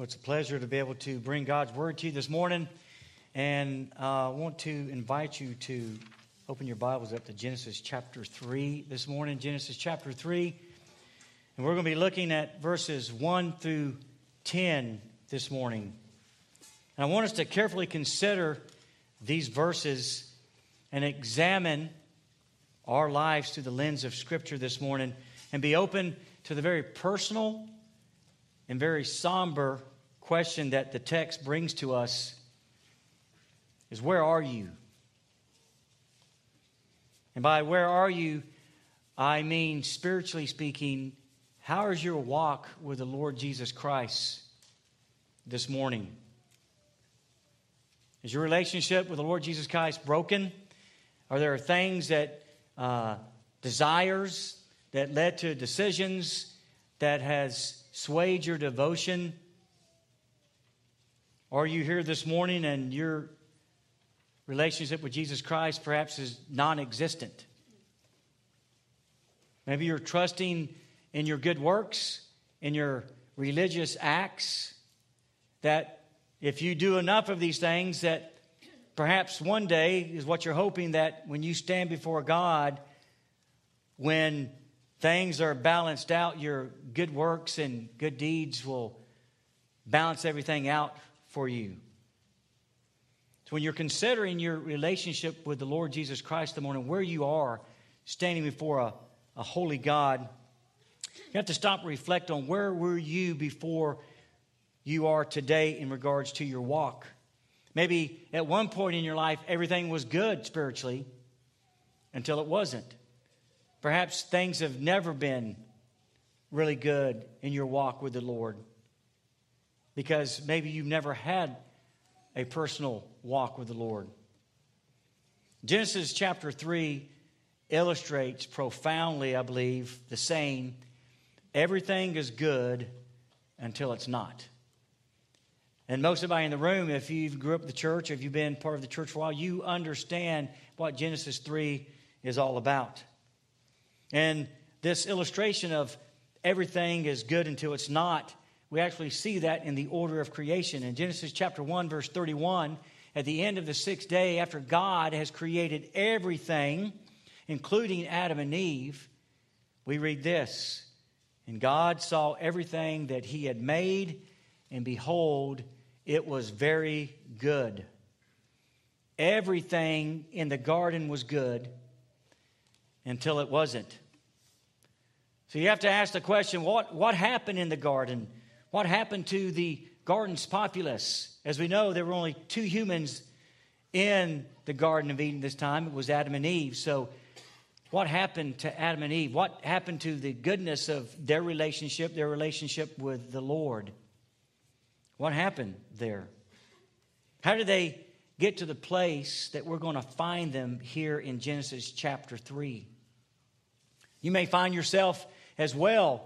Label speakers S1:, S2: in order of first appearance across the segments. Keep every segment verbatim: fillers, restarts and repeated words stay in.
S1: Well, it's a pleasure to be able to bring God's Word to you this morning. And uh, I want to invite you to open your Bibles up to Genesis chapter three this morning. Genesis chapter three. And we're going to be looking at verses one through ten this morning. And I want us to carefully consider these verses and examine our lives through the lens of Scripture this morning and be open to the very personal and very somber question that the text brings to us is, where are you? And by where are you, I mean, spiritually speaking, how is your walk with the Lord Jesus Christ this morning? Is your relationship with the Lord Jesus Christ broken? Are there things that, uh, desires that led to decisions that has swayed your devotion? Or are you here this morning and your relationship with Jesus Christ perhaps is non-existent? Maybe you're trusting in your good works, in your religious acts, that if you do enough of these things, that perhaps one day is what you're hoping, that when you stand before God, when things are balanced out, your good works and good deeds will balance everything out for you. So when you're considering your relationship with the Lord Jesus Christ this morning, where you are standing before a, a holy God, you have to stop and reflect on, where were you before you are today in regards to your walk? Maybe at one point in your life, everything was good spiritually until it wasn't. Perhaps things have never been really good in your walk with the Lord because maybe you've never had a personal walk with the Lord. Genesis chapter three illustrates profoundly, I believe, the saying, everything is good until it's not. And most everybody in the room, if you grew up in the church, if you've been part of the church for a while, you understand what Genesis three is all about. And this illustration of everything is good until it's not, we actually see that in the order of creation. In Genesis chapter one, verse thirty-one, at the end of the sixth day, after God has created everything, including Adam and Eve, we read this, and God saw everything that he had made, and behold, it was very good. Everything in the garden was good until it wasn't. So you have to ask the question, what, what happened in the garden? What happened to the garden's populace? As we know, there were only two humans in the Garden of Eden this time. It was Adam and Eve. So what happened to Adam and Eve? What happened to the goodness of their relationship, their relationship with the Lord? What happened there? How did they get to the place that we're going to find them here in Genesis chapter three? You may find yourself as well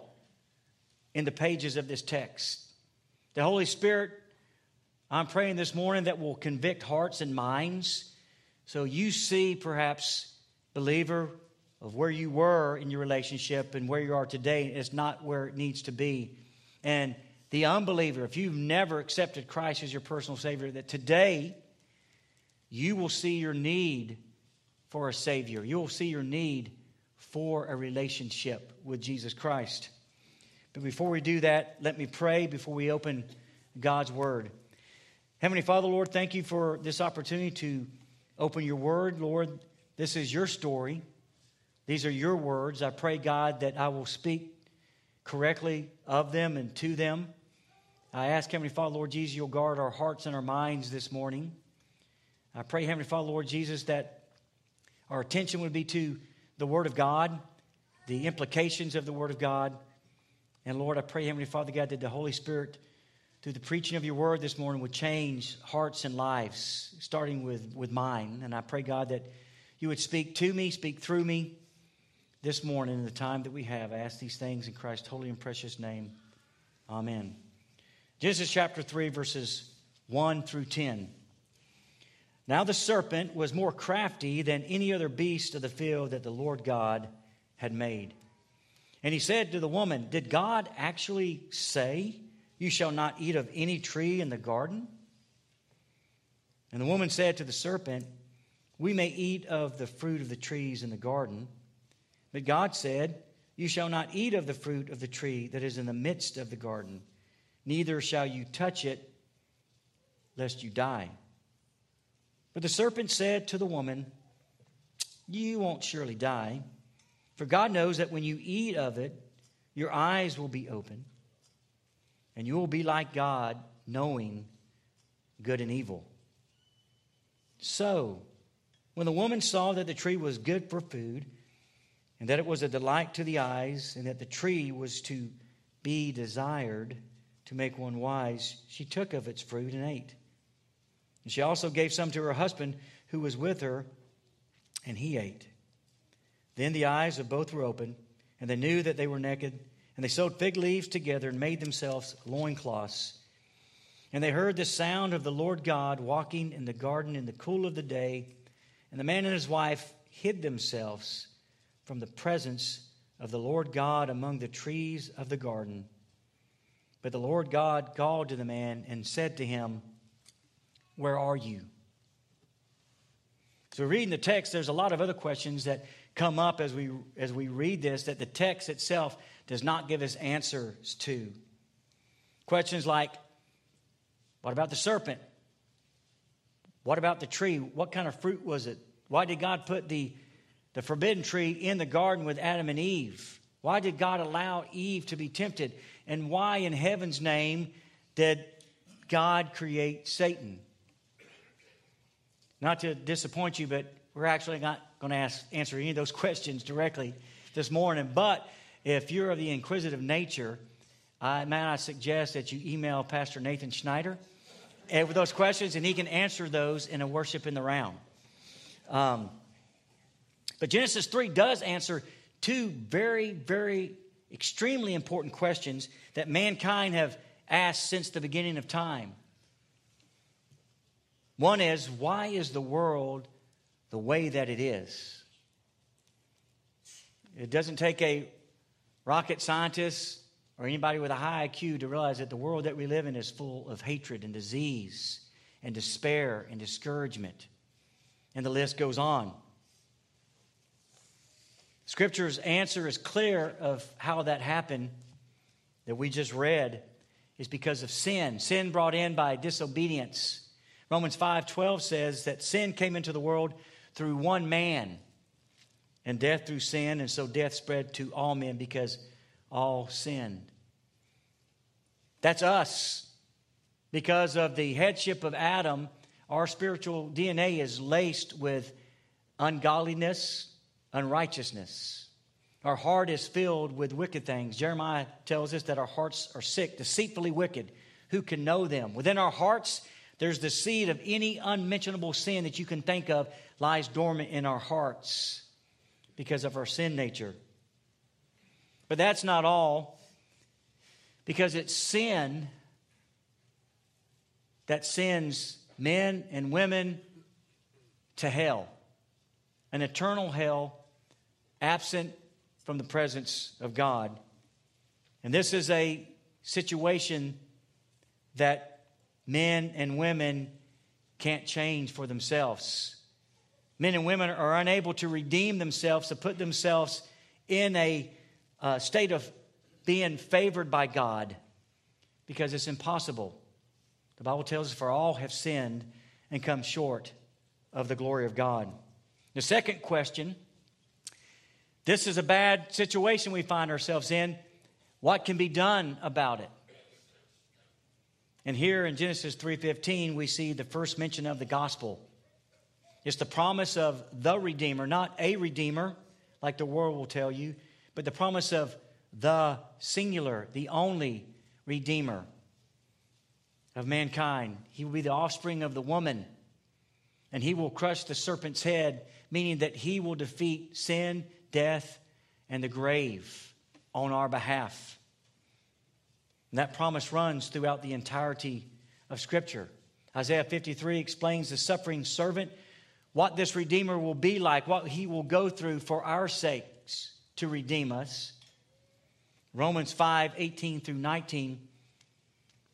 S1: in the pages of this text. The Holy Spirit, I'm praying this morning, that will convict hearts and minds so you see, perhaps, believer, of where you were in your relationship and where you are today is not where it needs to be. And the unbeliever, if you've never accepted Christ as your personal Savior, that today you will see your need for a Savior. You will see your need for a relationship with Jesus Christ. But before we do that, let me pray before we open God's Word. Heavenly Father, Lord, thank you for this opportunity to open your Word. Lord, this is your story. These are your words. I pray, God, that I will speak correctly of them and to them. I ask, Heavenly Father, Lord Jesus, you'll guard our hearts and our minds this morning. I pray, Heavenly Father, Lord Jesus, that our attention would be to the Word of God, the implications of the Word of God. And Lord, I pray, Heavenly Father God, that the Holy Spirit, through the preaching of your Word this morning, would change hearts and lives, starting with, with mine. And I pray, God, that you would speak to me, speak through me this morning in the time that we have. I ask these things in Christ's holy and precious name. Amen. Genesis chapter three, verses one through ten. Now the serpent was more crafty than any other beast of the field that the Lord God had made. And he said to the woman, "Did God actually say, you shall not eat of any tree in the garden? And the woman said to the serpent, we may eat of the fruit of the trees in the garden. But God said, you shall not eat of the fruit of the tree that is in the midst of the garden, neither shall you touch it, lest you die. But the serpent said to the woman, you won't surely die, for God knows that when you eat of it, your eyes will be open, and you will be like God, knowing good and evil. So, when the woman saw that the tree was good for food, and that it was a delight to the eyes, and that the tree was to be desired to make one wise, she took of its fruit and ate. And she also gave some to her husband who was with her, and he ate. Then the eyes of both were opened, and they knew that they were naked. And they sewed fig leaves together and made themselves loincloths. And they heard the sound of the Lord God walking in the garden in the cool of the day. And the man and his wife hid themselves from the presence of the Lord God among the trees of the garden. But the Lord God called to the man and said to him, where are you? So reading the text, there's a lot of other questions that come up as we as we read this that the text itself does not give us answers to. Questions like, what about the serpent? What about the tree? What kind of fruit was it? Why did God put the, the forbidden tree in the garden with Adam and Eve? Why did God allow Eve to be tempted? And why in heaven's name did God create Satan? Not to disappoint you, but we're actually not going to ask, answer any of those questions directly this morning. But if you're of the inquisitive nature, I, man, I suggest that you email Pastor Nathan Schneider with those questions, and he can answer those in a worship in the round. Um, but Genesis three does answer two very, very extremely important questions that mankind have asked since the beginning of time. One is, why is the world the way that it is? It doesn't take a rocket scientist or anybody with a high I Q to realize that the world that we live in is full of hatred and disease and despair and discouragement. And the list goes on. Scripture's answer is clear of how that happened that we just read is because of sin. Sin brought in by disobedience. Romans five twelve says that sin came into the world through one man, and death through sin, and so death spread to all men because all sinned. That's us. Because of the headship of Adam, our spiritual D N A is laced with ungodliness, unrighteousness. Our heart is filled with wicked things. Jeremiah tells us that our hearts are sick, deceitfully wicked. Who can know them? Within our hearts, there's the seed of any unmentionable sin that you can think of lies dormant in our hearts because of our sin nature. But that's not all, because it's sin that sends men and women to hell, an eternal hell absent from the presence of God. And this is a situation that men and women can't change for themselves. Men and women are unable to redeem themselves, to put themselves in a uh, state of being favored by God, because it's impossible. The Bible tells us, for all have sinned and come short of the glory of God. The second question, this is a bad situation we find ourselves in. What can be done about it? And here in Genesis three fifteen, we see the first mention of the gospel. It's the promise of the Redeemer, not a Redeemer, like the world will tell you, but the promise of the singular, the only Redeemer of mankind. He will be the offspring of the woman, and he will crush the serpent's head, meaning that he will defeat sin, death, and the grave on our behalf. And that promise runs throughout the entirety of Scripture. Isaiah fifty-three explains the suffering servant, what this Redeemer will be like, what he will go through for our sakes to redeem us. Romans five eighteen through nineteen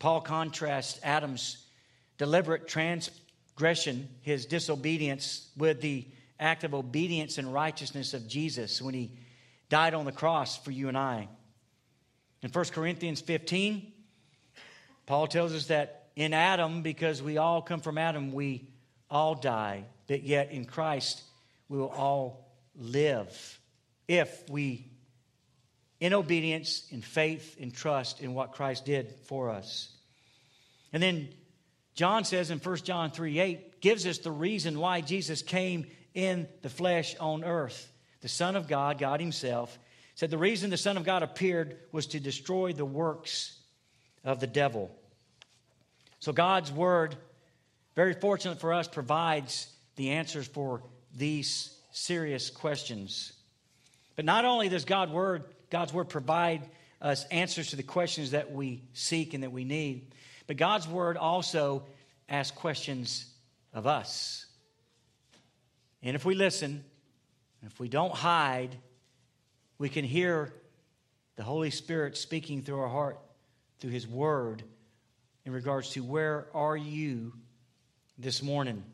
S1: Paul contrasts Adam's deliberate transgression, his disobedience, with the act of obedience and righteousness of Jesus when he died on the cross for you and I. In First Corinthians fifteen, Paul tells us that in Adam, because we all come from Adam, we all die. But yet in Christ, we will all live if we, in obedience, in faith, in trust in what Christ did for us. And then John says in First John three eight, gives us the reason why Jesus came in the flesh on earth. The Son of God, God himself, said the reason the Son of God appeared was to destroy the works of the devil. So God's word, very fortunate for us, provides the answers for these serious questions. But not only does God word, God's word provide us answers to the questions that we seek and that we need, but God's word also asks questions of us. And if we listen, if we don't hide, we can hear the Holy Spirit speaking through our heart, through his word, in regards to where are you this morning.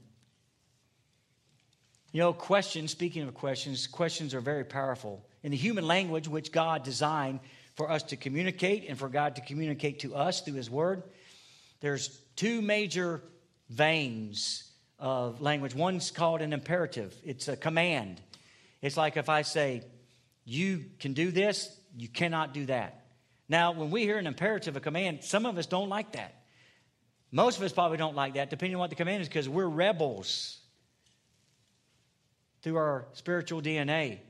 S1: You know, questions, speaking of questions, questions are very powerful. In the human language, which God designed for us to communicate and for God to communicate to us through his word, there's two major veins of language. One's called an imperative. It's a command. It's like if I say, you can do this, you cannot do that. Now, when we hear an imperative, a command, some of us don't like that. Most of us probably don't like that, depending on what the command is, because we're rebels through our spiritual D N A.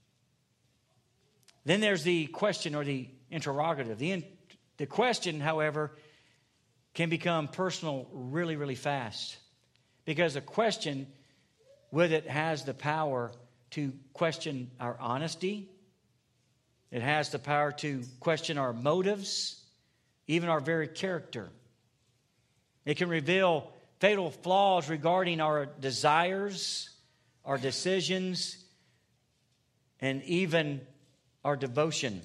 S1: Then there's the question or the interrogative. The, in, the question, however, can become personal really, really fast. Because a question with it has the power to question our honesty. It has the power to question our motives, even our very character. It can reveal fatal flaws regarding our desires, our decisions, and even our devotion.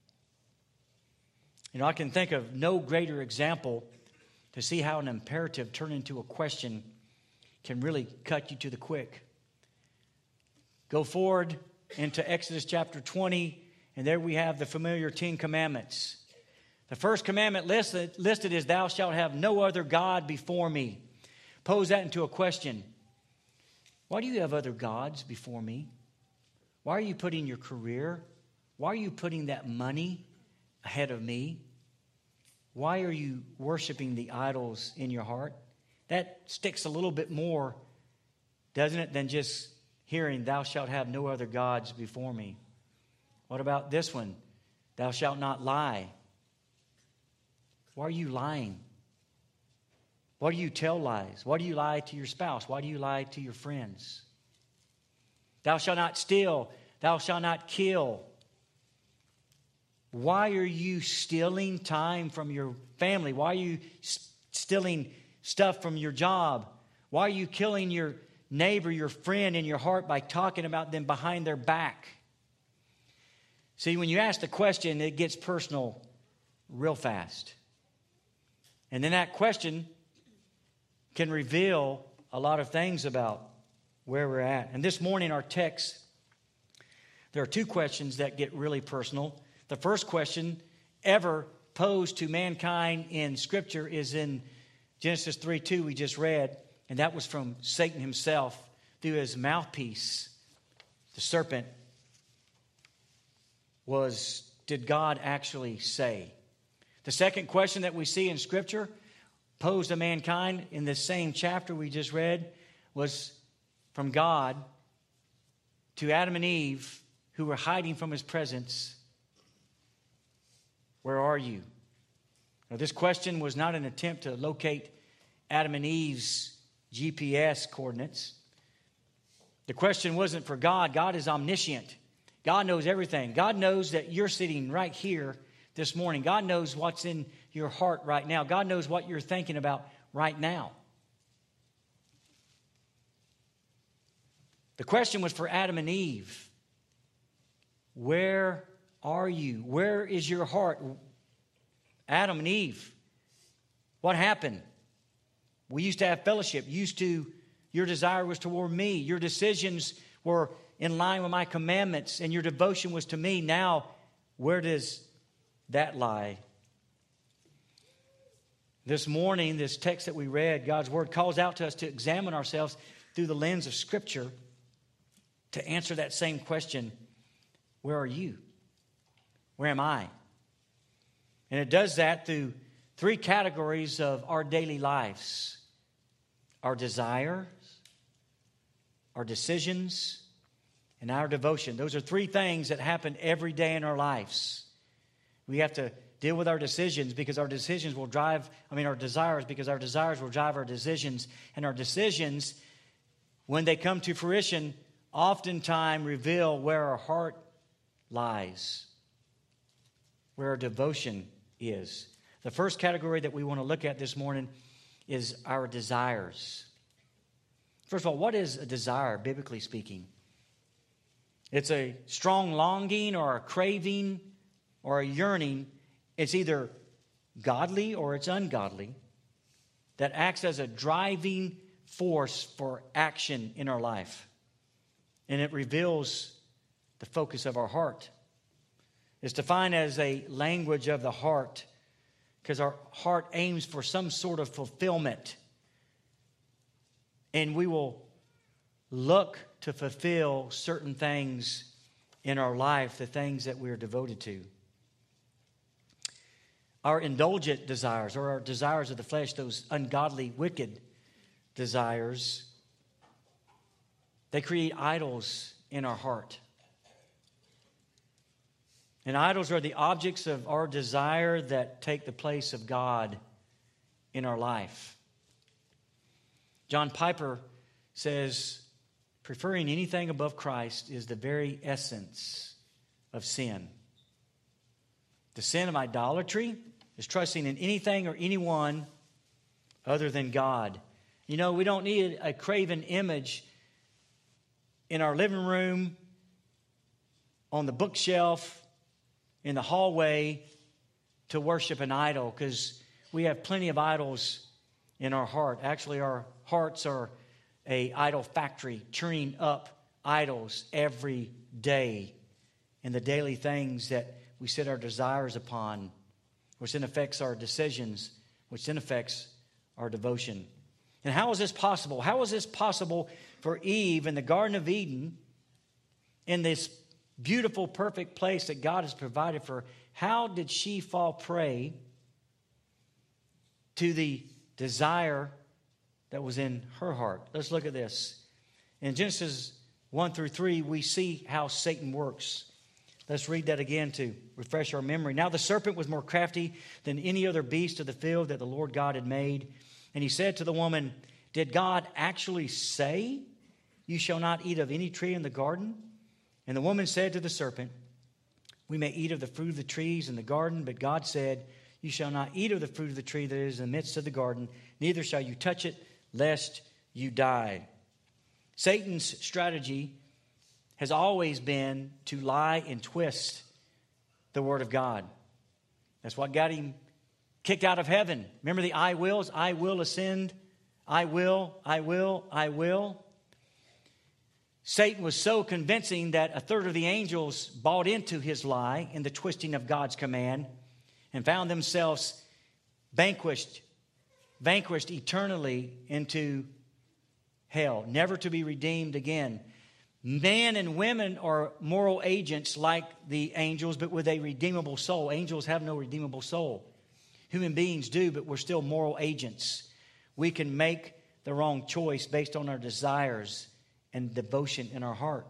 S1: You know, I can think of no greater example to see how an imperative turned into a question can really cut you to the quick. Go forward into Exodus chapter twenty, and there we have the familiar Ten Commandments. The first commandment listed, listed is, thou shalt have no other God before me. Pose that into a question. Why do you have other gods before me? Why are you putting your career? Why are you putting that money ahead of me? Why are you worshiping the idols in your heart? That sticks a little bit more, doesn't it, than just hearing, thou shalt have no other gods before me. What about this one? Thou shalt not lie. Why are you lying? Why do you tell lies? Why do you lie to your spouse? Why do you lie to your friends? Thou shalt not steal. Thou shalt not kill. Why are you stealing time from your family? Why are you stealing stuff from your job? Why are you killing your neighbor, your friend in your heart by talking about them behind their back? See, when you ask the question, it gets personal real fast. And then that question can reveal a lot of things about where we're at. And this morning, our text, there are two questions that get really personal. The first question ever posed to mankind in Scripture is in Genesis three two we just read, and that was from Satan himself through his mouthpiece. The serpent was, did God actually say? The second question that we see in Scripture posed to mankind in this same chapter we just read was from God to Adam and Eve, who were hiding from his presence. Where are you? Now, this question was not an attempt to locate Adam and Eve's G P S coordinates. The question wasn't for God. God is omniscient. God knows everything. God knows that you're sitting right here this morning. God knows what's in your heart right now. God knows what you're thinking about right now. The question was for Adam and Eve. Where are you? Where is your heart? Adam and Eve, What happened? We used to have fellowship. Used to, your desire was toward me. Your decisions were in line with my commandments, and your devotion was to me. Now, where does that lie? This morning, this text that we read, God's Word calls out to us to examine ourselves through the lens of Scripture to answer that same question, where are you? Where am I? And it does that through three categories of our daily lives: our desires, our decisions, and our devotion. Those are three things that happen every day in our lives. We have to deal with our decisions because our decisions will drive, I mean, our desires, because our desires will drive our decisions. And our decisions, when they come to fruition, oftentimes reveal where our heart lies, where our devotion is. The first category that we want to look at this morning is our desires. First of all, what is a desire, biblically speaking? It's a strong longing or a craving or a yearning. It's either godly or it's ungodly that acts as a driving force for action in our life. And it reveals the focus of our heart. It's defined as a language of the heart because our heart aims for some sort of fulfillment. And we will look to fulfill certain things in our life, the things that we are devoted to. Our indulgent desires, or our desires of the flesh, those ungodly, wicked desires, they create idols in our heart. And idols are the objects of our desire that take the place of God in our life. John Piper says, preferring anything above Christ is the very essence of sin. The sin of idolatry is trusting in anything or anyone other than God. You know, we don't need a graven image in our living room, on the bookshelf, in the hallway to worship an idol, because we have plenty of idols in our heart. Actually, our hearts are a idol factory, churning up idols every day in the daily things that we set our desires upon, which then affects our decisions, which then affects our devotion. And how is this possible? How is this possible for Eve in the Garden of Eden, in this beautiful, perfect place that God has provided for her? How did she fall prey to the desire that was in her heart? Let's look at this. In Genesis one through three, we see how Satan works. Let's read that again to refresh our memory. Now the serpent was more crafty than any other beast of the field that the Lord God had made. And he said to the woman, did God actually say, you shall not eat of any tree in the garden? And the woman said to the serpent, we may eat of the fruit of the trees in the garden, but God said, you shall not eat of the fruit of the tree that is in the midst of the garden, neither shall you touch it, lest you die. Satan's strategy has always been to lie and twist the Word of God. That's what got him kicked out of heaven. Remember the I wills? I will ascend. I will, I will, I will. Satan was so convincing that a third of the angels bought into his lie in the twisting of God's command and found themselves vanquished, vanquished eternally into hell, never to be redeemed again. Men and women are moral agents like the angels, but with a redeemable soul. Angels have no redeemable soul. Human beings do, but we're still moral agents. We can make the wrong choice based on our desires and devotion in our heart.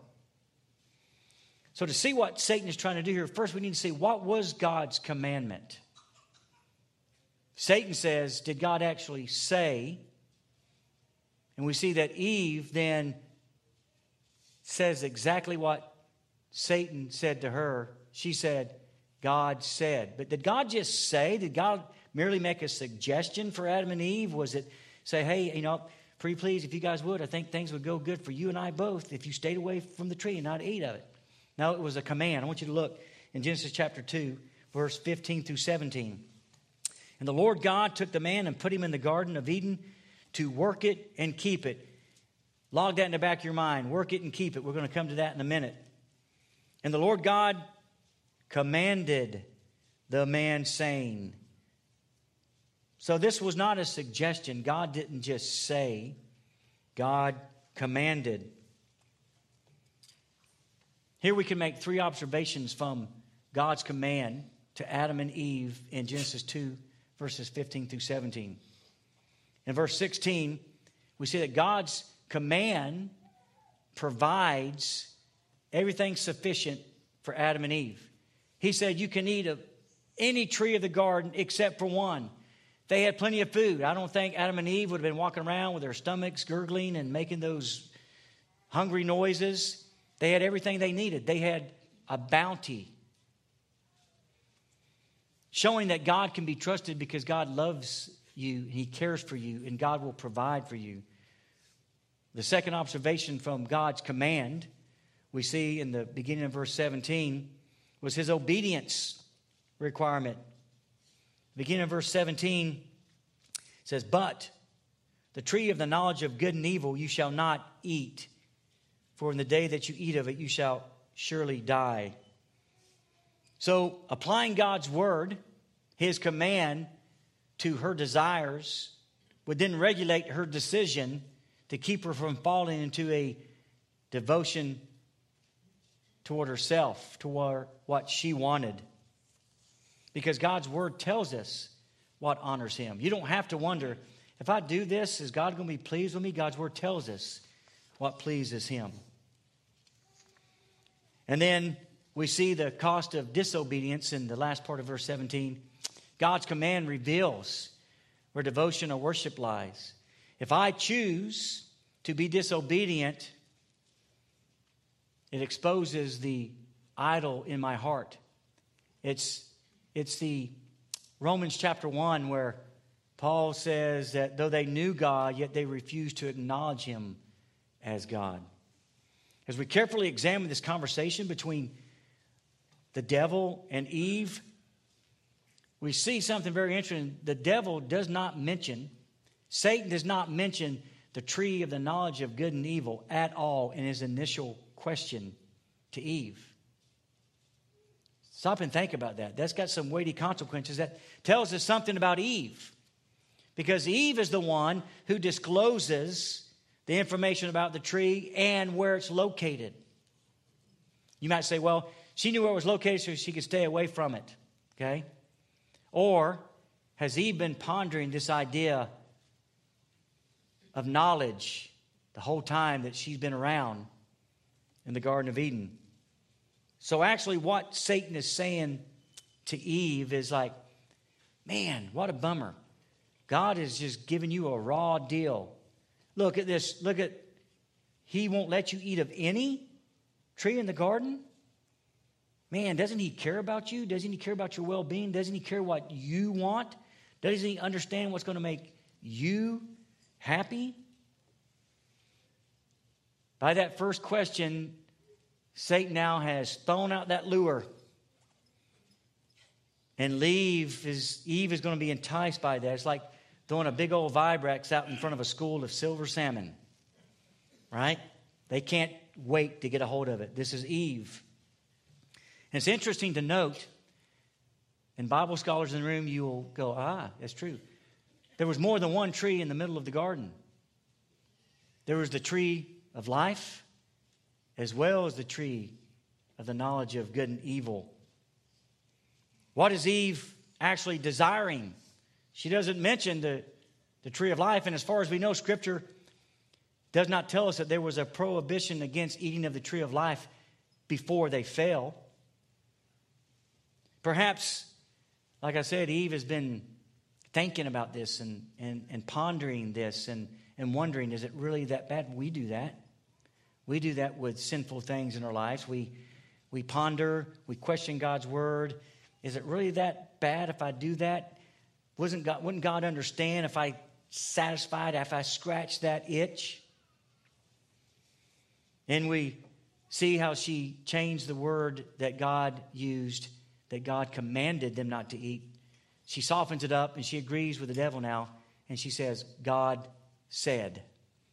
S1: So to see what Satan is trying to do here, first we need to see what was God's commandment. Satan says, did God actually say? And we see that Eve then says exactly what Satan said to her. She said, God said. But did God just say? Did God merely make a suggestion for Adam and Eve? Was it say, hey, you know, pretty please, if you guys would, I think things would go good for you and I both if you stayed away from the tree and not ate of it. No, it was a command. I want you to look in Genesis chapter two, verse fifteen through seventeen. And the Lord God took the man and put him in the Garden of Eden to work it and keep it. Log that in the back of your mind. Work it and keep it. We're going to come to that in a minute. And the Lord God commanded the man, saying. So this was not a suggestion. God didn't just say. God commanded. Here we can make three observations from God's command to Adam and Eve in Genesis two, verses fifteen through seventeen. In verse sixteen, we see that God's command provides everything sufficient for Adam and Eve. He said, you can eat of any tree of the garden except for one. They had plenty of food. I don't think Adam and Eve would have been walking around with their stomachs gurgling and making those hungry noises. They had everything they needed. They had a bounty, showing that God can be trusted because God loves you, He cares for you, and God will provide for you. The second observation from God's command we see in the beginning of verse seventeen was His obedience requirement. Beginning of verse seventeen says, but the tree of the knowledge of good and evil you shall not eat, for in the day that you eat of it you shall surely die. So applying God's word, His command, to her desires would then regulate her decision to keep her from falling into a devotion toward herself, toward what she wanted. Because God's word tells us what honors Him. You don't have to wonder, if I do this, is God going to be pleased with me? God's word tells us what pleases Him. And then we see the cost of disobedience in the last part of verse seventeen. God's command reveals where devotion or worship lies. If I choose to be disobedient, it exposes the idol in my heart. It's, it's the Romans chapter one where Paul says that though they knew God, yet they refused to acknowledge Him as God. As we carefully examine this conversation between the devil and Eve, we see something very interesting. The devil does not mention, Satan does not mention the tree of the knowledge of good and evil at all in his initial question to Eve. Stop and think about that. That's got some weighty consequences. That tells us something about Eve. Because Eve is the one who discloses the information about the tree and where it's located. You might say, well, she knew where it was located so she could stay away from it. Okay? Or has Eve been pondering this idea of knowledge the whole time that she's been around in the Garden of Eden? So actually what Satan is saying to Eve is like, man, what a bummer. God is just giving you a raw deal. Look at this. Look at, He won't let you eat of any tree in the garden? Man, doesn't He care about you? Doesn't He care about your well-being? Doesn't He care what you want? Doesn't He understand what's going to make you happy? By that first question, Satan now has thrown out that lure. And Eve is, Eve is going to be enticed by that. It's like throwing a big old Vibrex out in front of a school of silver salmon. Right? They can't wait to get a hold of it. This is Eve. And it's interesting to note, and Bible scholars in the room, you will go, ah, that's true. There was more than one tree in the middle of the garden. There was the tree of life, as well as the tree of the knowledge of good and evil. What is Eve actually desiring? She doesn't mention the, the tree of life, and as far as we know, Scripture does not tell us that there was a prohibition against eating of the tree of life before they fell. Perhaps, like I said, Eve has been thinking about this and, and, and pondering this and, and wondering, is it really that bad? We do that. We do that with sinful things in our lives. We, we ponder, we question God's word. Is it really that bad if I do that? Wasn't God, wouldn't God understand if I satisfied, if I scratched that itch? And we see how she changed the word that God used, that God commanded them not to eat. she softens it up and she agrees with the devil now. And she says, God said.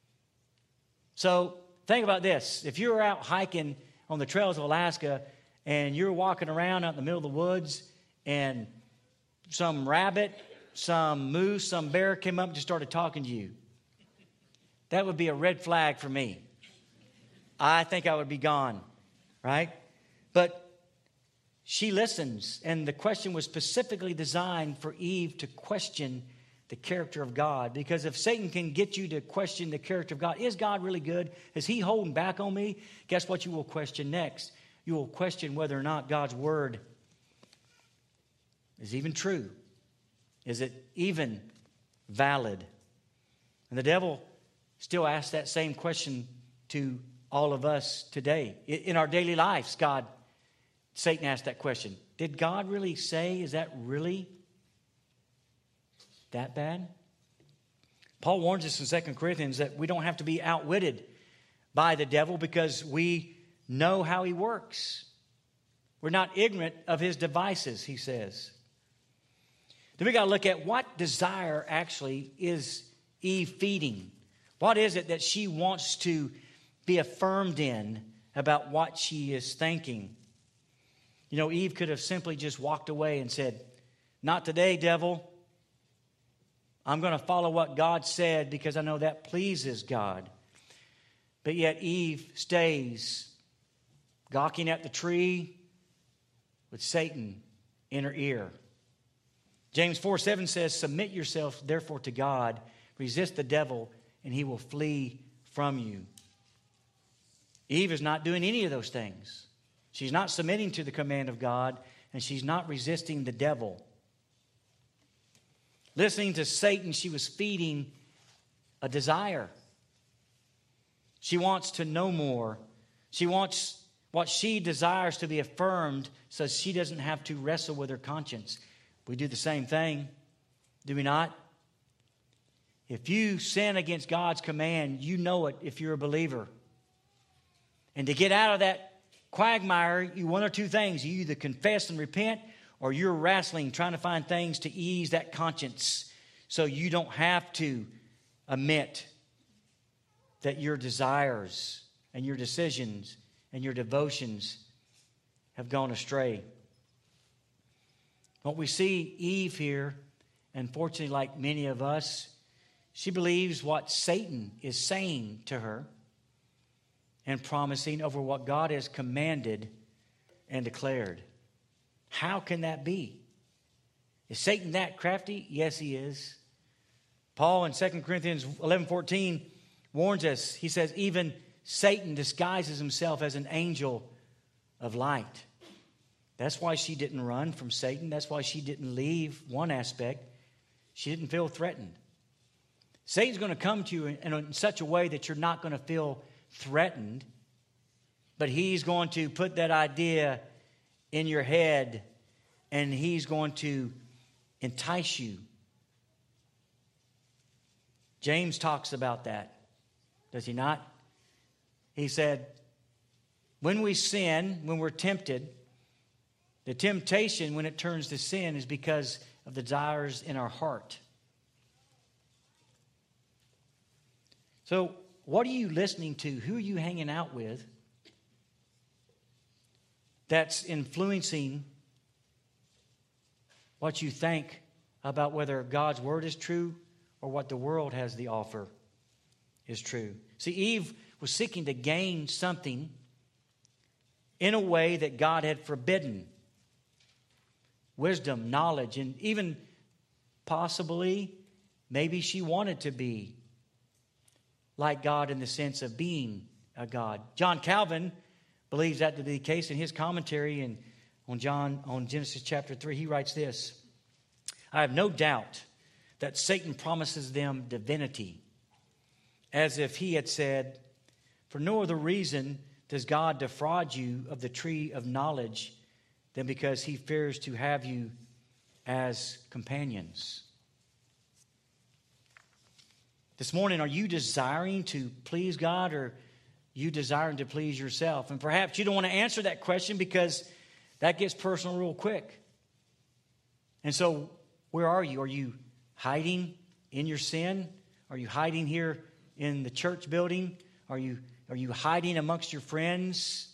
S1: So think about this. If you're out hiking on the trails of Alaska and you're walking around out in the middle of the woods and some rabbit, some moose, some bear came up and just started talking to you, that would be a red flag for me. I think I would be gone, right? But she listens, and the question was specifically designed for Eve to question the character of God. Because if Satan can get you to question the character of God, is God really good? Is he holding back on me? Guess what you will question next? You will question whether or not God's word is even true. Is it even valid? And the devil still asks that same question to all of us today. In our daily lives, God, Satan asked that question. Did God really say? Is that really that bad? Paul warns us in Second Corinthians that we don't have to be outwitted by the devil because we know how he works. We're not ignorant of his devices, he says. Then we got to look at what desire actually is Eve feeding. What is it that she wants to be affirmed in about what she is thinking? You know, Eve could have simply just walked away and said, not today, devil. I'm going to follow what God said because I know that pleases God. But yet Eve stays gawking at the tree with Satan in her ear. James four seven says, submit yourself therefore to God, resist the devil, and he will flee from you. Eve is not doing any of those things. She's not submitting to the command of God, and she's not resisting the devil. Listening to Satan, she was feeding a desire. She wants to know more. She wants what she desires to be affirmed so she doesn't have to wrestle with her conscience. We do the same thing, do we not? If you sin against God's command, you know it if you're a believer. And to get out of that quagmire, you one or two things. You either confess and repent, or you're wrestling, trying to find things to ease that conscience so you don't have to admit that your desires and your decisions and your devotions have gone astray. What we see Eve here, unfortunately, like many of us, she believes what Satan is saying to her and promising over what God has commanded and declared. How can that be? Is Satan that crafty? Yes, he is. Paul in Second Corinthians eleven fourteen warns us. He says, even Satan disguises himself as an angel of light. That's why she didn't run from Satan. That's why she didn't leave one aspect. She didn't feel threatened. Satan's going to come to you in, in such a way that you're not going to feel threatened, but he's going to put that idea in your head and he's going to entice you. James talks about that, does he not? He said, when we sin, when we're tempted, the temptation when it turns to sin is because of the desires in our heart. So, what are you listening to? Who are you hanging out with that's influencing what you think about whether God's word is true or what the world has to offer is true? See, Eve was seeking to gain something in a way that God had forbidden. Wisdom, knowledge, and even possibly, maybe she wanted to be like God in the sense of being a God. John Calvin believes that to be the case. In his commentary in, on John on Genesis chapter three, he writes this: I have no doubt that Satan promises them divinity, as if he had said, for no other reason does God defraud you of the tree of knowledge than because he fears to have you as companions. This morning, are you desiring to please God, or you desiring to please yourself? And perhaps you don't want to answer that question because that gets personal real quick. And so where are you? Are you hiding in your sin? Are you hiding here in the church building? Are you, are you hiding amongst your friends?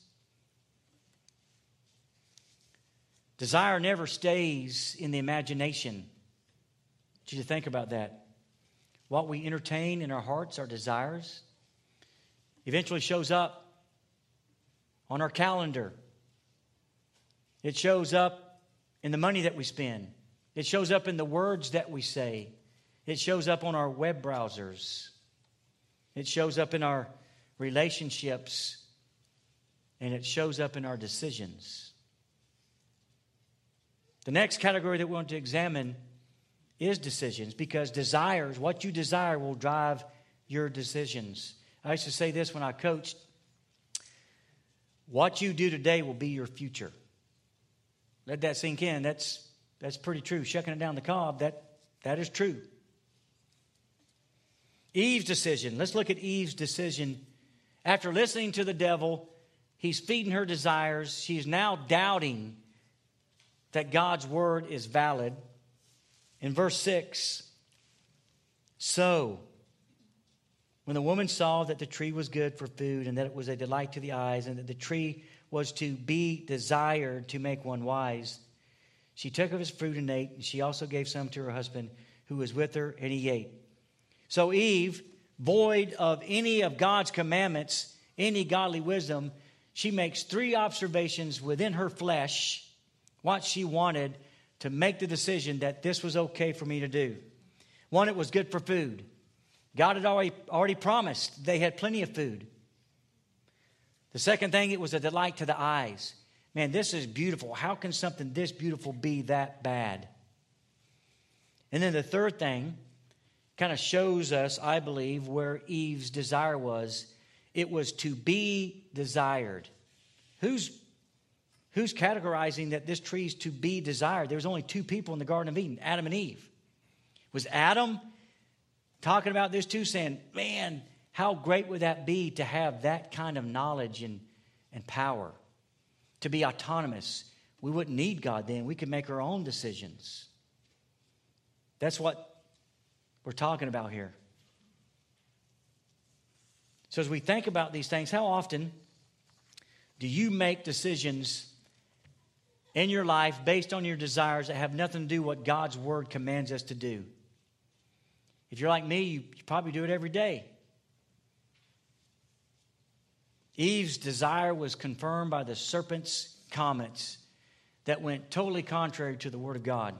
S1: Desire never stays in the imagination. I want you to think about that. What we entertain in our hearts, our desires, eventually shows up on our calendar. It shows up in the money that we spend. It shows up in the words that we say. It shows up on our web browsers. It shows up in our relationships. And it shows up in our decisions. The next category that we want to examine is decisions, because desires, what you desire, will drive your decisions. I used to say this when I coached: what you do today will be your future. Let that sink in. That's that's pretty true. Shucking it down the cob, that that is true. Eve's decision. Let's look at Eve's decision. After listening to the devil, he's feeding her desires. She's now doubting that God's word is valid. In verse six, so when the woman saw that the tree was good for food, and that it was a delight to the eyes, and that the tree was to be desired to make one wise, she took of his fruit and ate, and she also gave some to her husband who was with her, and he ate. So Eve, void of any of God's commandments, any godly wisdom, she makes three observations within her flesh, what she wanted, to make the decision that this was okay for me to do. One, it was good for food. God had already, already promised they had plenty of food. The second thing, it was a delight to the eyes. Man, this is beautiful. How can something this beautiful be that bad? And then the third thing kind of shows us, I believe, where Eve's desire was. It was to be desired. Who's Who's categorizing that this tree is to be desired? There was only two people in the Garden of Eden, Adam and Eve. Was Adam talking about this too, saying, man, how great would that be to have that kind of knowledge and, and power? To be autonomous. We wouldn't need God then. We could make our own decisions. That's what we're talking about here. So as we think about these things, how often do you make decisions in your life based on your desires that have nothing to do with what God's word commands us to do? If you're like me, you probably do it every day. Eve's desire was confirmed by the serpent's comments that went totally contrary to the word of God.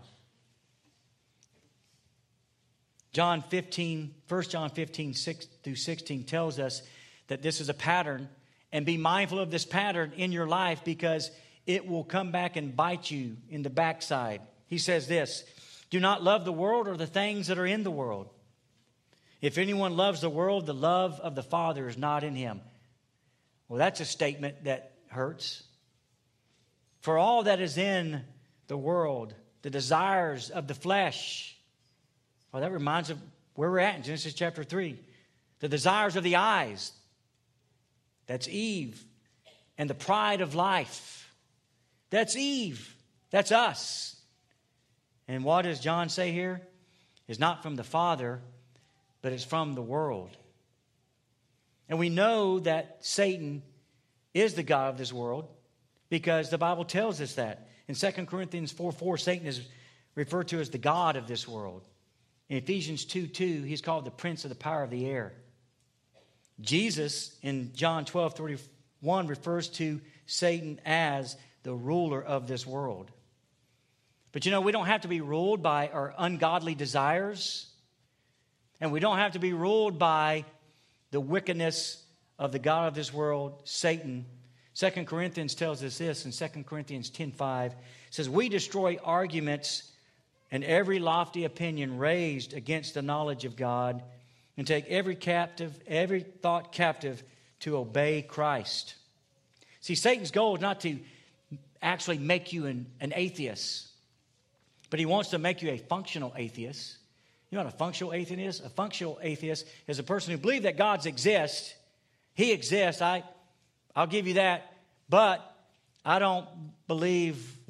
S1: John fifteen, First John fifteen, six through sixteen tells us that this is a pattern, and be mindful of this pattern in your life, because it will come back and bite you in the backside. He says this: do not love the world or the things that are in the world. If anyone loves the world, the love of the Father is not in him. Well, that's a statement that hurts. For all that is in the world, the desires of the flesh. Well, that reminds us of where we're at in Genesis chapter three. The desires of the eyes. That's Eve. And the pride of life. That's Eve. That's us. And what does John say here? It's not from the Father, but it's from the world. And we know that Satan is the god of this world, because the Bible tells us that. In Second Corinthians four four, Satan is referred to as the god of this world. In Ephesians two two, he's called the prince of the power of the air. Jesus, in John twelve thirty-one, refers to Satan as the ruler of this world. But you know, we don't have to be ruled by our ungodly desires. And we don't have to be ruled by the wickedness of the god of this world, Satan. Second Corinthians tells us this in Second Corinthians ten five. It says, we destroy arguments and every lofty opinion raised against the knowledge of God, and take every captive, every thought captive to obey Christ. See, Satan's goal is not to actually make you an, an atheist, but he wants to make you a functional atheist. You know what a functional atheist is? A functional atheist is a person who believes that God exists. He exists. I, I'll give you that. But I don't believe what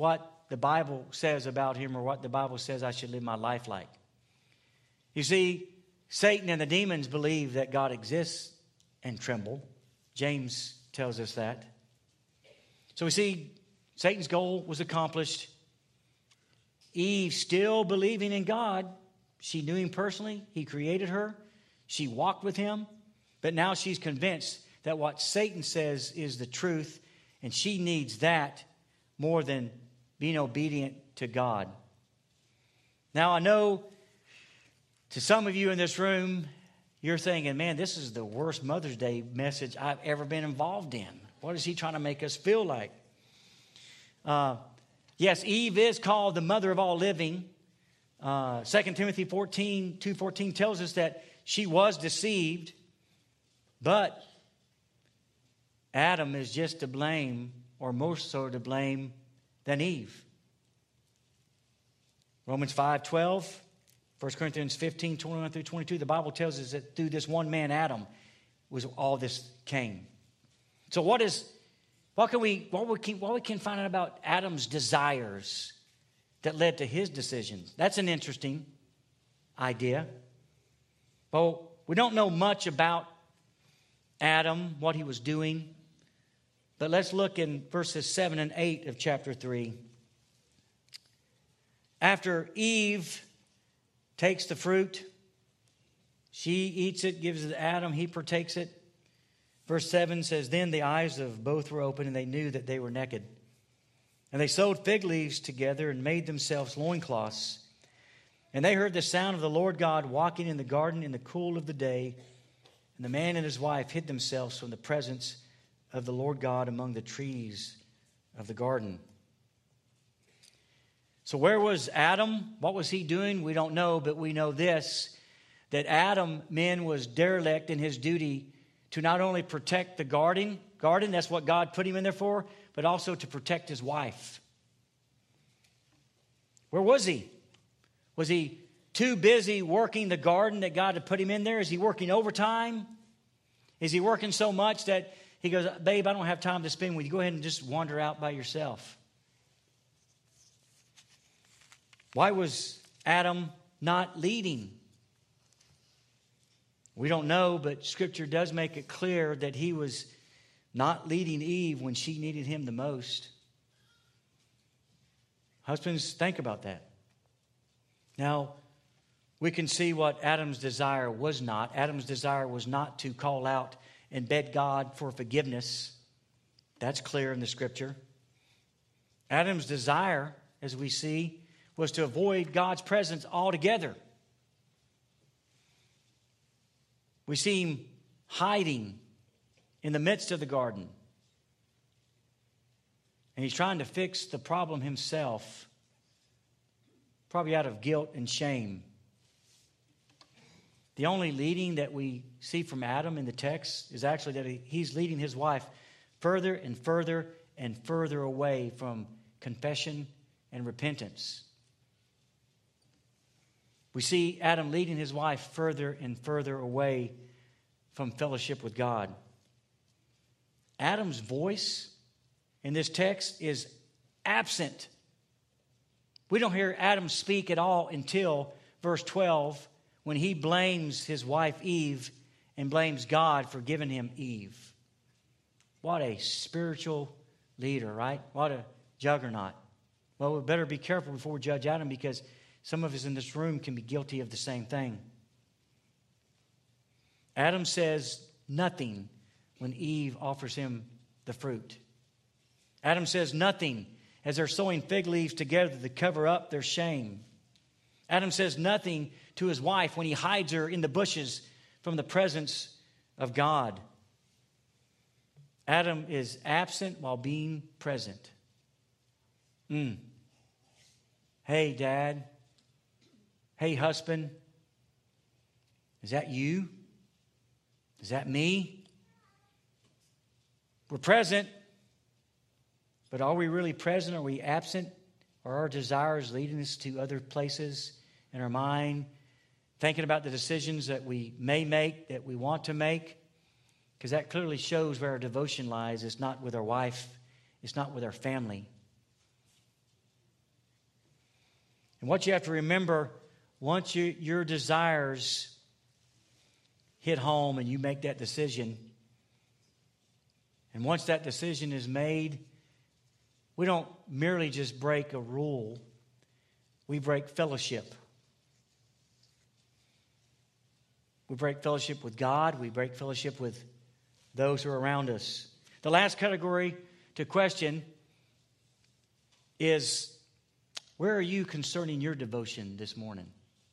S1: the Bible says about him or what the Bible says I should live my life like. You see, Satan and the demons believe that God exists and tremble. James tells us that. So we see Satan's goal was accomplished. Eve still believing in God. She knew him personally. He created her. She walked with him. But now she's convinced that what Satan says is the truth, and she needs that more than being obedient to God. Now, I know to some of you in this room, you're thinking, man, this is the worst Mother's Day message I've ever been involved in. What is he trying to make us feel like? Uh, yes, Eve is called the mother of all living. Uh, Second Timothy fourteen, two fourteen tells us that she was deceived, but Adam is just to blame, or more so to blame, than Eve. Romans five twelve, First Corinthians fifteen, twenty-one through twenty-two, the Bible tells us that through this one man, Adam, was all this came. So what is, what can we, what we can, what we can find out about Adam's desires that led to his decisions? That's an interesting idea. Well, we don't know much about Adam, what he was doing. But let's look in verses seven and eight of chapter three. After Eve takes the fruit, she eats it, gives it to Adam, he partakes it. Verse seven says, then the eyes of both were open, and they knew that they were naked. And they sewed fig leaves together and made themselves loincloths. And they heard the sound of the Lord God walking in the garden in the cool of the day. And the man and his wife hid themselves from the presence of the Lord God among the trees of the garden. So where was Adam? What was he doing? We don't know, but we know this, that Adam, men, was derelict in his duty to not only protect the garden, garden, that's what God put him in there for, but also to protect his wife. Where was he? Was he too busy working the garden that God had put him in there? Is he working overtime? Is he working so much that he goes, babe, I don't have time to spend with you. Go ahead and just wander out by yourself. Why was Adam not leading? We don't know, but Scripture does make it clear that he was not leading Eve when she needed him the most. Husbands, think about that. Now, we can see what Adam's desire was not. Adam's desire was not to call out and beg God for forgiveness. That's clear in the Scripture. Adam's desire, as we see, was to avoid God's presence altogether. We see him hiding in the midst of the garden. And he's trying to fix the problem himself, probably out of guilt and shame. The only leading that we see from Adam in the text is actually that he's leading his wife further and further and further away from confession and repentance. We see Adam leading his wife further and further away from fellowship with God. Adam's voice in this text is absent. We don't hear Adam speak at all until verse twelve, when he blames his wife Eve and blames God for giving him Eve. What a spiritual leader, right? What a juggernaut. Well, we better be careful before we judge Adam, because some of us in this room can be guilty of the same thing. Adam says nothing when Eve offers him the fruit. Adam says nothing as they're sewing fig leaves together to cover up their shame. Adam says nothing to his wife when he hides her in the bushes from the presence of God. Adam is absent while being present. Mm. Hey, Dad. Hey, husband. Is that you? Is that me? We're present, but are we really present? Are we absent? Are our desires leading us to other places in our mind, thinking about the decisions that we may make, that we want to make? Because that clearly shows where our devotion lies. It's not with our wife. It's not with our family. And what you have to remember, once you, your desires hit home and you make that decision, and once that decision is made, we don't merely just break a rule, we break fellowship. We break fellowship with God, we break fellowship with those who are around us. The last category to question is, where are you concerning your devotion this morning?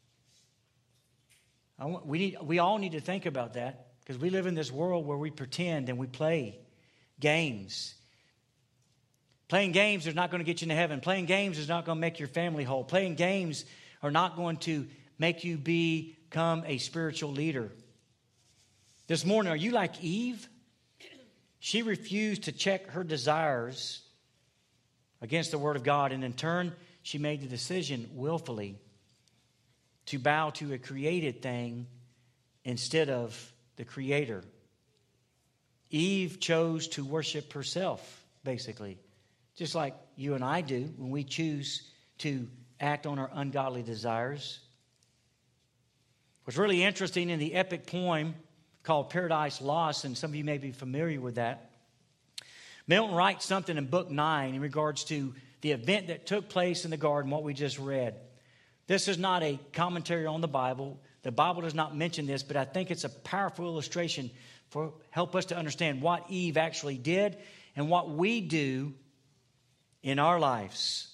S1: I want, we, need, we all need to think about that, because we live in this world where we pretend and we play games. Playing games is not going to get you into heaven. Playing games is not going to make your family whole. Playing games are not going to make you become a spiritual leader. This morning, are you like Eve? She refused to check her desires against the Word of God, and in turn, she made the decision willfully to bow to a created thing instead of the Creator. Eve chose to worship herself, basically, just like you and I do when we choose to act on our ungodly desires. What's really interesting in the epic poem called Paradise Lost, and some of you may be familiar with that, Milton writes something in book nine in regards to the event that took place in the garden, what we just read. This is not a commentary on the Bible. The Bible does not mention this, but I think it's a powerful illustration for help us to understand what Eve actually did and what we do in our lives.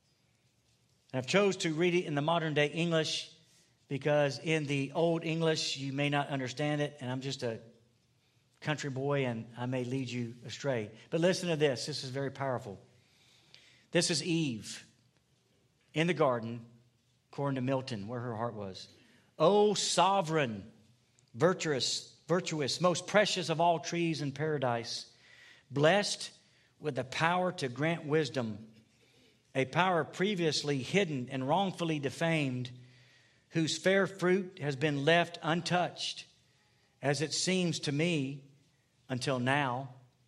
S1: And I've chose to read it in the modern day English because in the old English you may not understand it, and I'm just a country boy and I may lead you astray. But listen to this. This is very powerful. This is Eve in the garden, according to Milton, where her heart was. O sovereign, virtuous, virtuous, most precious of all trees in paradise, blessed with the power to grant wisdom, a power previously hidden and wrongfully defamed, whose fair fruit has been left untouched, as it seems to me, until now.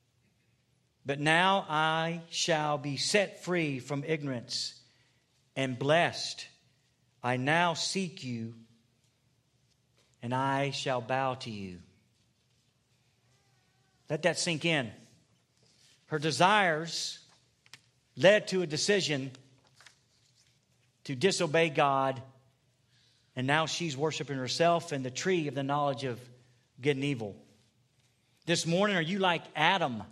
S1: But now I shall be set free from ignorance and blessed. I now seek you, and I shall bow to you. Let that sink in. Her desires led to a decision to disobey God, and now she's worshiping herself and the tree of the knowledge of good and evil. This morning, are you like Adam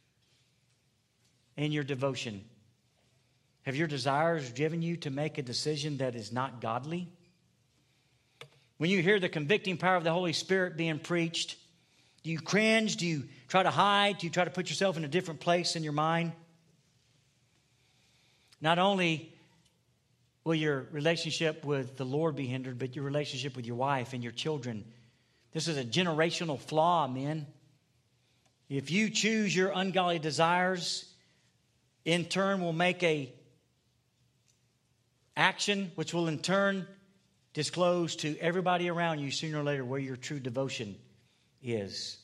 S1: in your devotion? Have your desires driven you to make a decision that is not godly? When you hear the convicting power of the Holy Spirit being preached, do you cringe? Do you try to hide? Do you try to put yourself in a different place in your mind? Not only will your relationship with the Lord be hindered, but your relationship with your wife and your children. This is a generational flaw, men. If you choose your ungodly desires, in turn will make a action which will in turn disclose to everybody around you sooner or later where your true devotion is.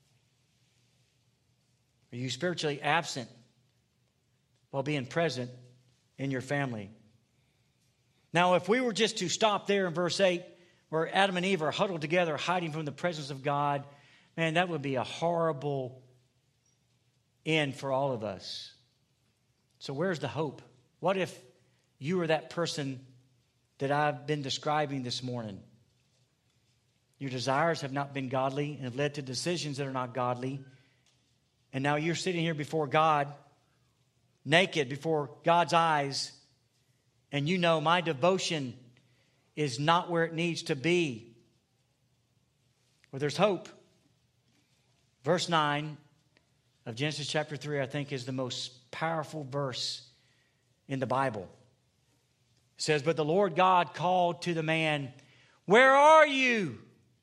S1: Are you spiritually absent while being present in your family? Now, if we were just to stop there in verse eight, where Adam and Eve are huddled together, hiding from the presence of God, man, that would be a horrible end for all of us. So where's the hope? What if you were that person that I've been describing this morning? Your desires have not been godly and have led to decisions that are not godly. And now you're sitting here before God, naked before God's eyes, and you know my devotion is not where it needs to be. Well, there's hope. Verse nine of Genesis chapter three, I think, is the most powerful verse in the Bible. It says, "But the Lord God called to the man, 'Where are you?'"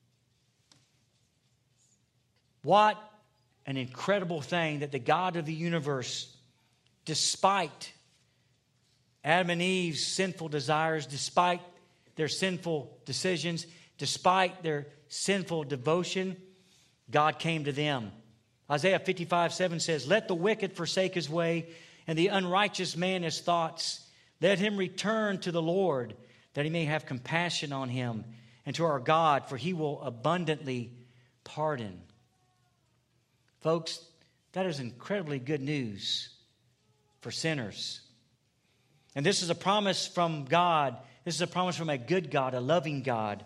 S1: What an incredible thing that the God of the universe, despite Adam and Eve's sinful desires, despite their sinful decisions, despite their sinful devotion, God came to them. Isaiah fifty-five seven says, "Let the wicked forsake his way, and the unrighteous man his thoughts. Let him return to the Lord, that he may have compassion on him, and to our God, for he will abundantly pardon. Folks, that is incredibly good news for sinners. And this is a promise from God. This is a promise from a good God, a loving God.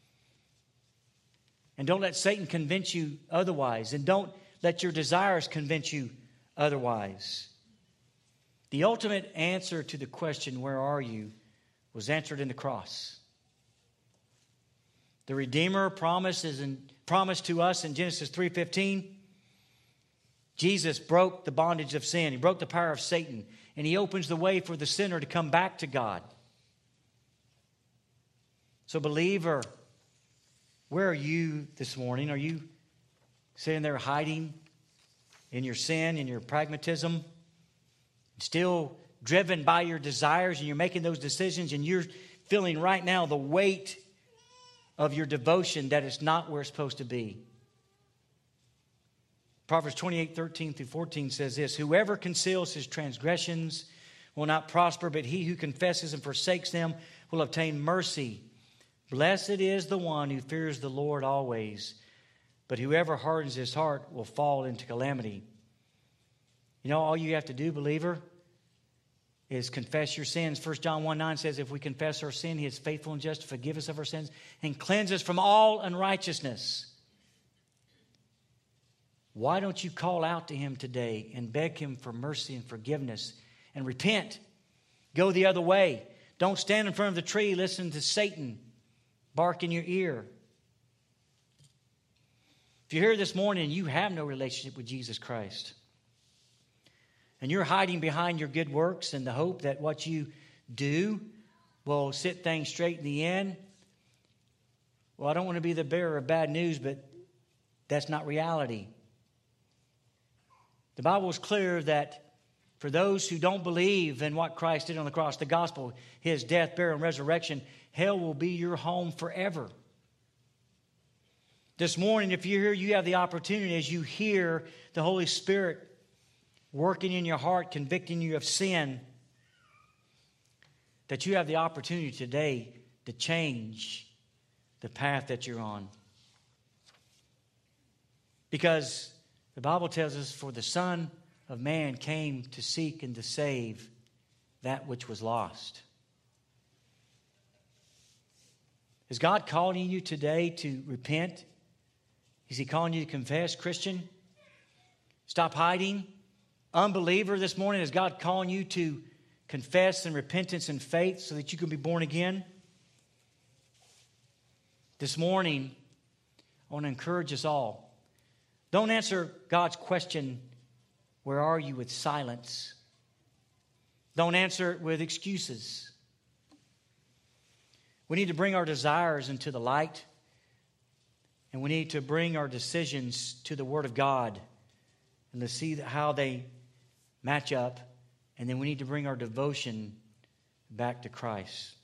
S1: And don't let Satan convince you otherwise. And don't let your desires convince you otherwise. The ultimate answer to the question, where are you, was answered in the cross. The Redeemer promises and promised to us in Genesis three fifteen. Jesus broke the bondage of sin. He broke the power of Satan. And he opens the way for the sinner to come back to God. So, believer, where are you this morning? Are you sitting there hiding in your sin, in your pragmatism, still driven by your desires, and you're making those decisions, and you're feeling right now the weight of your devotion that it's not where it's supposed to be? Proverbs twenty-eight, thirteen through fourteen says this: whoever conceals his transgressions will not prosper, but he who confesses and forsakes them will obtain mercy. Blessed is the one who fears the Lord always, but whoever hardens his heart will fall into calamity. You know, all you have to do, believer, is confess your sins. First John one nine says, if we confess our sin, he is faithful and just to forgive us of our sins and cleanse us from all unrighteousness. Why don't you call out to him today and beg him for mercy and forgiveness and repent? Go the other way. Don't stand in front of the tree, listen to Satan bark in your ear. If you're here this morning and you have no relationship with Jesus Christ, and you're hiding behind your good works and the hope that what you do will set things straight in the end, well, I don't want to be the bearer of bad news, but that's not reality. The Bible is clear that for those who don't believe in what Christ did on the cross, the gospel, his death, burial, and resurrection, hell will be your home forever. This morning, if you're here, you have the opportunity as you hear the Holy Spirit working in your heart, convicting you of sin, that you have the opportunity today to change the path that you're on. Because the Bible tells us, for the Son of Man came to seek and to save that which was lost. Is God calling you today to repent? Is he calling you to confess, Christian? Stop hiding. Unbeliever, this morning, is God calling you to confess in repentance and faith so that you can be born again? This morning, I want to encourage us all. Don't answer God's question, where are you, with silence. Don't answer it with excuses. We need to bring our desires into the light, and we need to bring our decisions to the Word of God and to see how they match up, and then we need to bring our devotion back to Christ.